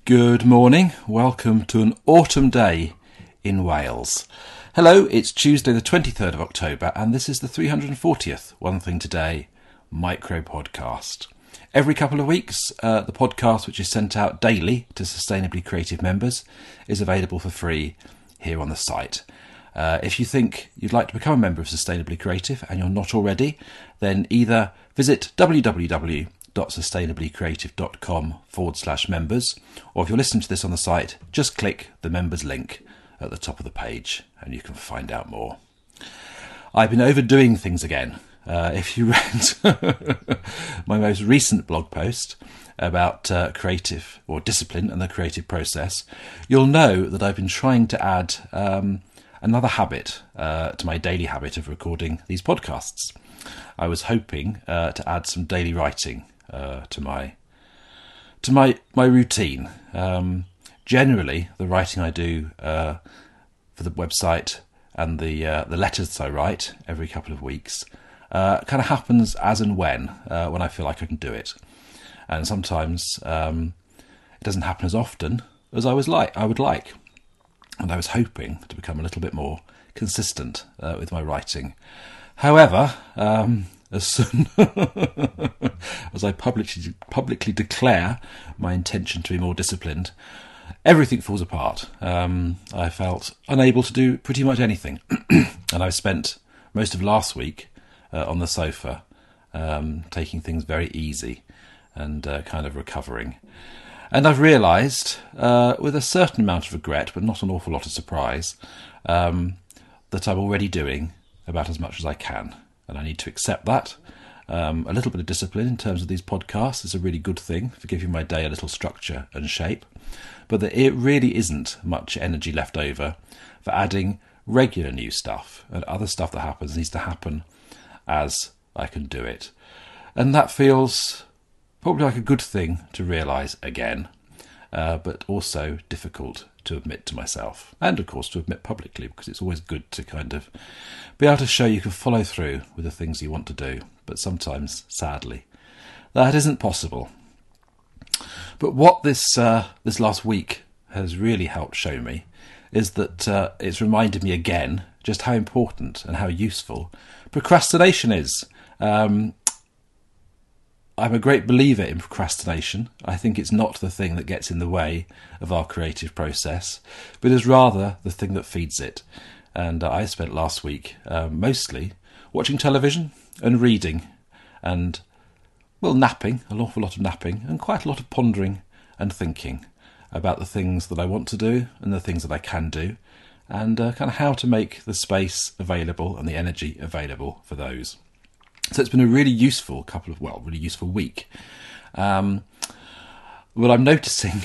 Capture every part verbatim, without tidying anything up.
Good morning. Welcome to an autumn day in Wales. Hello, it's Tuesday the twenty-third of October and this is the three hundred fortieth One Thing Today micro podcast. Every couple of weeks, uh, the podcast, which is sent out daily to Sustainably Creative members, is available for free here on the site. Uh, if you think you'd like to become a member of Sustainably Creative and you're not already, then either visit www.sustainablycreative.com forward slash members, or if you're listening to this on the site, just click the members link at the top of the page and you can find out more. I've been overdoing things again. Uh, if you read my most recent blog post about uh, creative or discipline and the creative process, you'll know that I've been trying to add um, another habit uh, to my daily habit of recording these podcasts. I was hoping uh, to add some daily writing uh, to my to my my routine. Um, generally, the writing I do uh, for the website and the uh, the letters that I write every couple of weeks uh, kind of happens as and when uh, when I feel like I can do it, and sometimes um, it doesn't happen as often as I was like I would like. And I was hoping to become a little bit more consistent uh, with my writing. However, um, as soon as I publicly publicly declare my intention to be more disciplined, everything falls apart. Um, I felt unable to do pretty much anything, and I spent most of last week uh, on the sofa, um, taking things very easy and uh, kind of recovering. And I've realised, uh, with a certain amount of regret, but not an awful lot of surprise, um, that I'm already doing about as much as I can. And I need to accept that. Um, a little bit of discipline in terms of these podcasts is a really good thing for giving my day a little structure and shape. But that it really isn't much energy left over for adding regular new stuff. And other stuff that happens needs to happen as I can do it. And that feels probably like a good thing to realise again, uh, but also difficult to admit to myself, and of course to admit publicly, because it's always good to kind of be able to show you can follow through with the things you want to do, but sometimes, sadly, that isn't possible. But what this uh, this last week has really helped show me is that uh, it's reminded me again just how important and how useful procrastination is. Um, I'm a great believer in procrastination. I think it's not the thing that gets in the way of our creative process, but is rather the thing that feeds it. And uh, I spent last week uh, mostly watching television and reading and, well, napping, an awful lot of napping, and quite a lot of pondering and thinking about the things that I want to do and the things that I can do, and uh, kind of how to make the space available and the energy available for those. So it's been a really useful couple of, well, really useful week. Um, but I'm noticing,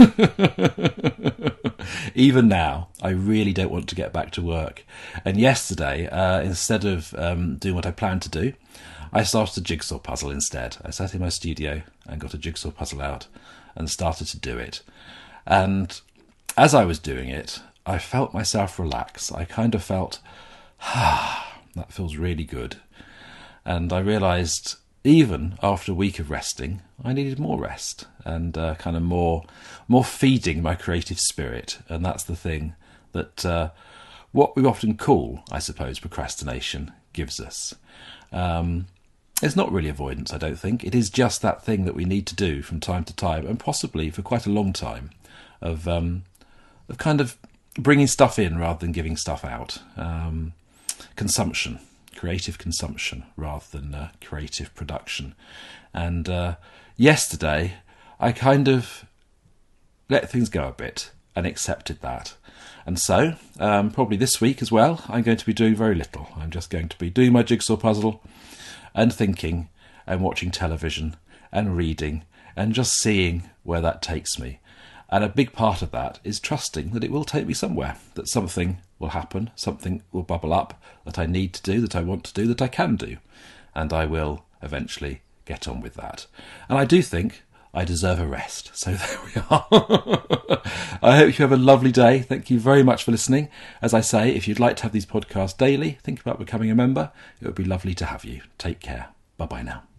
even now, I really don't want to get back to work. And yesterday, uh, instead of um, doing what I planned to do, I started a jigsaw puzzle instead. I sat in my studio and got a jigsaw puzzle out and started to do it. And as I was doing it, I felt myself relax. I kind of felt, ah, that feels really good. And I realised, even after a week of resting, I needed more rest and uh, kind of more more feeding my creative spirit. And that's the thing that uh, what we often call, I suppose, procrastination gives us. Um, it's not really avoidance, I don't think. It is just that thing that we need to do from time to time, and possibly for quite a long time, of, um, of kind of bringing stuff in rather than giving stuff out. Um, consumption. Creative consumption rather than uh, creative production. And uh, yesterday I kind of let things go a bit and accepted that. And so um, probably this week as well, I'm going to be doing very little. I'm just going to be doing my jigsaw puzzle and thinking and watching television and reading and just seeing where that takes me. And a big part of that is trusting that it will take me somewhere, that something will happen, something will bubble up that I need to do, that I want to do, that I can do. And I will eventually get on with that. And I do think I deserve a rest. So there we are. I hope you have a lovely day. Thank you very much for listening. As I say, if you'd like to have these podcasts daily, think about becoming a member. It would be lovely to have you. Take care. Bye-bye now.